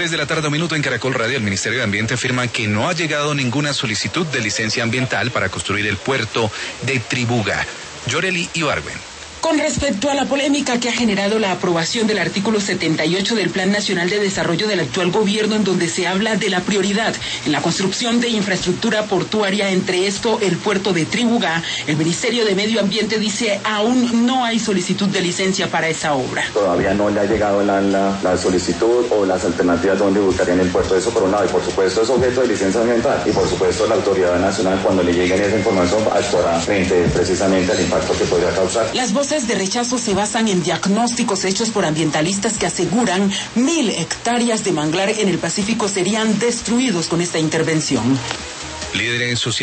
6 de la tarde, un minuto en Caracol Radio. El Ministerio de Ambiente afirma que no ha llegado ninguna solicitud de licencia ambiental para construir el puerto de Tribuga. Yoreli Ibargüen. Con respecto a la polémica que ha generado la aprobación del artículo 78 del Plan Nacional de Desarrollo del actual gobierno, en donde se habla de la prioridad en la construcción de infraestructura portuaria, entre esto el puerto de Tribuga, el Ministerio de Medio Ambiente dice aún no hay solicitud de licencia para esa obra. Todavía no le ha llegado la solicitud o las alternativas donde buscarían el puerto, eso por un lado, y por supuesto es objeto de licencia ambiental, y por supuesto la autoridad nacional, cuando le lleguen esa información, actuará frente precisamente al impacto que podría causar. Las voces de rechazo se basan en diagnósticos hechos por ambientalistas que aseguran 1.000 hectáreas de manglar en el Pacífico serían destruidos con esta intervención. Líderes sociales